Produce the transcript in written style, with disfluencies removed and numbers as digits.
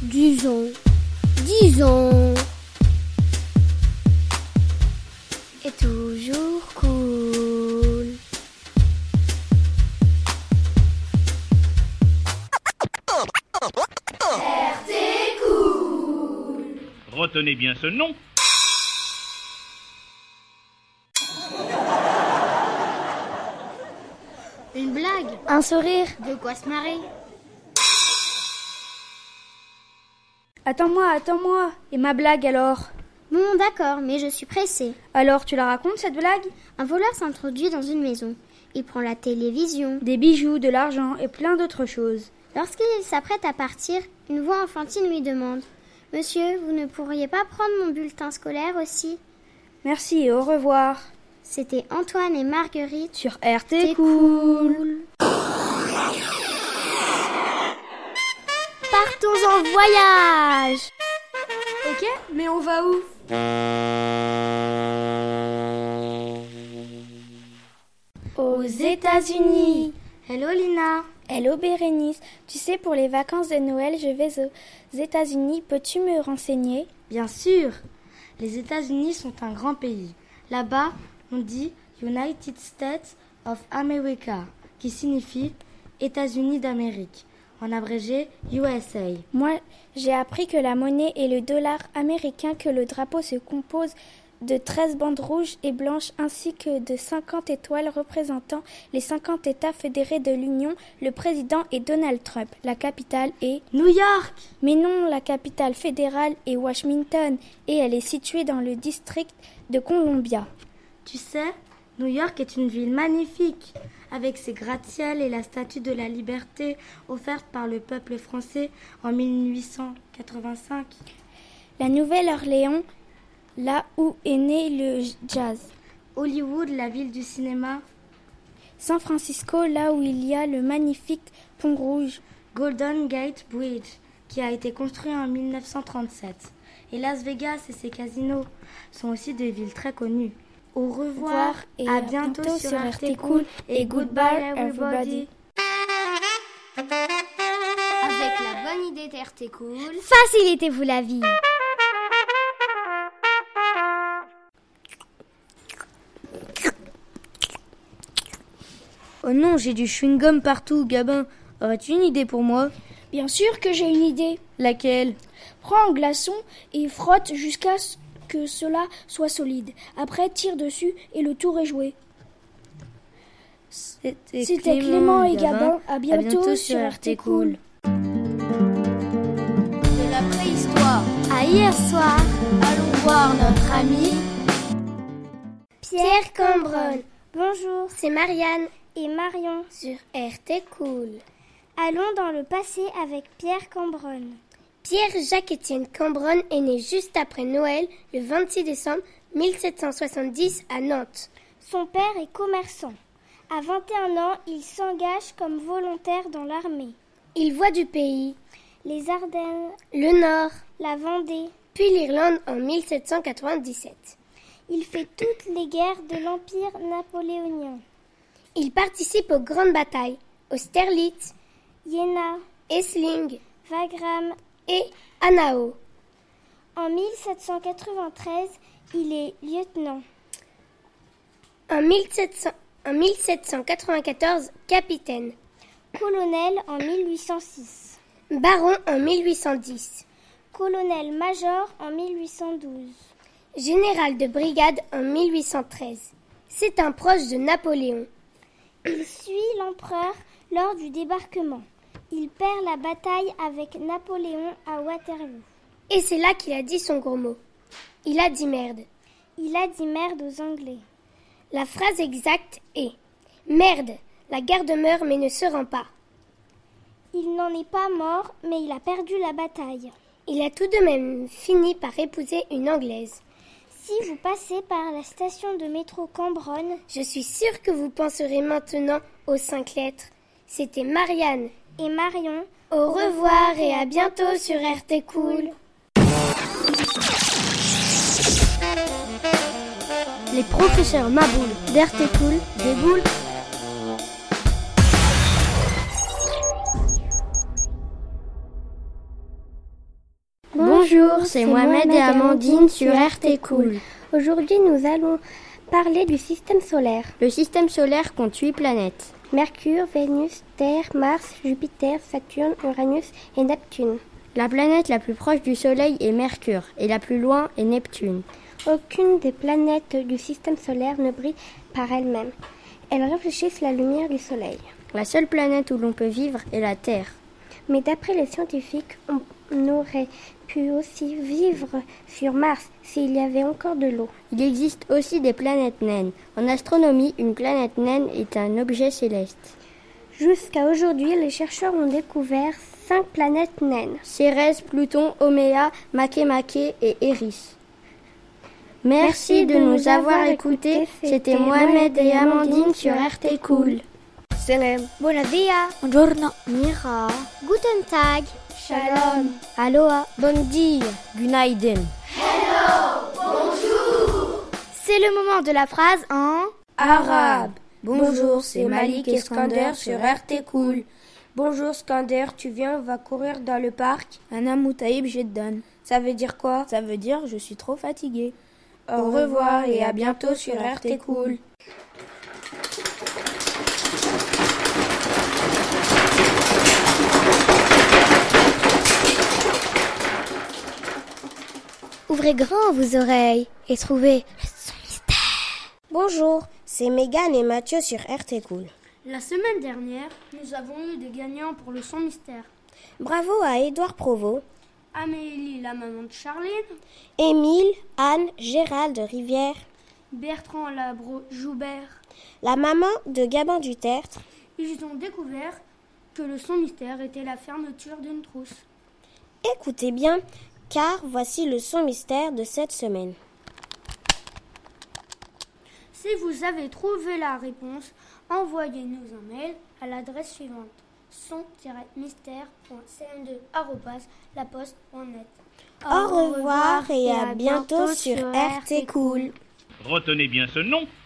Disons. Et toujours cool. RT Cool. Retenez bien ce nom. Une blague. Un sourire. De quoi se marrer. Attends-moi. Et ma blague alors? Bon, d'accord, mais je suis pressée. Alors, tu la racontes cette blague? Un voleur s'introduit dans une maison. Il prend la télévision, Des bijoux, de l'argent et plein d'autres choses. Lorsqu'il s'apprête à partir, une voix enfantine lui demande « Monsieur, vous ne pourriez pas prendre mon bulletin scolaire aussi ?» Merci et au revoir. C'était Antoine et Marguerite Sur RT Cool. Partons en voyage. Ok, mais on va où? Aux États-Unis. Hello Lina. Hello Bérénice, tu sais pour les vacances de Noël je vais aux États-Unis, peux-tu me renseigner? Bien sûr, les États-Unis sont un grand pays. Là-bas, on dit United States of America, qui signifie États-Unis d'Amérique, en abrégé USA. Moi, j'ai appris que la monnaie est le dollar américain, que le drapeau se compose de 13 bandes rouges et blanches ainsi que de 50 étoiles représentant les 50 États fédérés de l'Union. Le président est Donald Trump. La capitale est New York. Mais non, la capitale fédérale est Washington et elle est située dans le district de Columbia. Tu sais, New York est une ville magnifique, avec ses gratte-ciels et la statue de la liberté offerte par le peuple français en 1885. La Nouvelle-Orléans, là où est né le jazz. Hollywood, la ville du cinéma. San Francisco, là où il y a le magnifique pont rouge. Golden Gate Bridge, qui a été construit en 1937. Et Las Vegas et ses casinos sont aussi des villes très connues. Au revoir et à bientôt sur RT Cool et goodbye everybody. Avec la bonne idée d'RT Cool, facilitez-vous la vie. Oh non, j'ai du chewing-gum partout, Gabin. Aurais-tu une idée pour moi? Bien sûr que j'ai une idée. Laquelle? Prends un glaçon et frotte jusqu'à ce que cela soit solide. Après, tire dessus et le tour est joué. C'était Clément et Gabin. À bientôt sur RT Cool. De la préhistoire À hier soir, allons voir notre ami Pierre Cambronne. Bonjour, C'est Marianne et Marion. sur RT Cool. Allons dans le passé avec Pierre Cambronne. Pierre-Jacques-Étienne Cambronne est né juste après Noël, le 26 décembre 1770 à Nantes. Son père est commerçant. À 21 ans, il s'engage comme volontaire dans l'armée. Il voit du pays, Les Ardennes, le Nord, la Vendée. puis l'Irlande en 1797. Il fait toutes les guerres de l'Empire napoléonien. Il participe aux grandes batailles, Austerlitz, Iéna, Essling Wagram. et Hanau. En 1793, il est lieutenant. En 1794, capitaine. Colonel en 1806. Baron en 1810. Colonel-major en 1812. Général de brigade en 1813. C'est un proche de Napoléon. Il suit l'empereur lors du débarquement. Il perd la bataille avec Napoléon à Waterloo. Et c'est là qu'il a dit son gros mot. Il a dit merde. Il a dit merde aux Anglais. La phrase exacte est « Merde, la garde meurt mais ne se rend pas ». Il n'en est pas mort, mais il a perdu la bataille. Il a tout de même fini par épouser une Anglaise. Si vous passez par la station de métro Cambronne, Je suis sûre que vous penserez maintenant aux 5 lettres. C'était Marianne. et Marion, Au revoir et à bientôt sur RT Cool. Les professeurs Maboul d'RT Cool déboulent Bonjour, c'est Mohamed et Amandine sur RT Cool. Aujourd'hui, nous allons parler du système solaire. Le système solaire compte 8 planètes. Mercure, Vénus, Terre, Mars, Jupiter, Saturne, Uranus et Neptune. La planète la plus proche du Soleil est Mercure et la plus loin est Neptune. Aucune des planètes du système solaire ne brille par elle-même. Elles réfléchissent la lumière du Soleil. La seule planète où l'on peut vivre est la Terre. Mais d'après les scientifiques, on aurait pu aussi vivre sur Mars s'il y avait encore de l'eau. Il existe aussi des planètes naines. En astronomie, une planète naine est un objet céleste. Jusqu'à aujourd'hui, les chercheurs ont découvert 5 planètes naines. Cérès, Pluton, Oméa, Makemake et Eris. Merci de nous avoir écoutés. C'était Mohamed et Amandine sur RT Cool. Salam. Buenos días. Buongiorno. Mira. Guten Tag. Shalom. Aloha. Bon dia. Günaydın. C'est le moment de la phrase en arabe. Bonjour, c'est Malik et Skander sur RT Cool. Bonjour Skander, tu viens, on va courir dans le parc. Ana Moutaïb Jeddan. Ça veut dire quoi? Ça veut dire je suis trop fatigué. Au revoir et à bientôt sur RT Cool. Ouvrez grand vos oreilles et trouvez le son mystère. Bonjour, c'est Megan et Mathieu sur RT Cool. La semaine dernière, nous avons eu des gagnants pour le son mystère. Bravo à Édouard Provost, Amélie, la maman de Charline, Émile, Anne, Gérald Rivière, Bertrand Labro-Joubert. la maman de Gabin du Tertre. Ils ont découvert que le son mystère était la fermeture d'une trousse. Écoutez bien, car voici le son mystère de cette semaine. Si vous avez trouvé la réponse, envoyez-nous un mail à l'adresse suivante: son-mystère.cm2@laposte.net. Au revoir et à bientôt sur RT Cool. Retenez bien ce nom.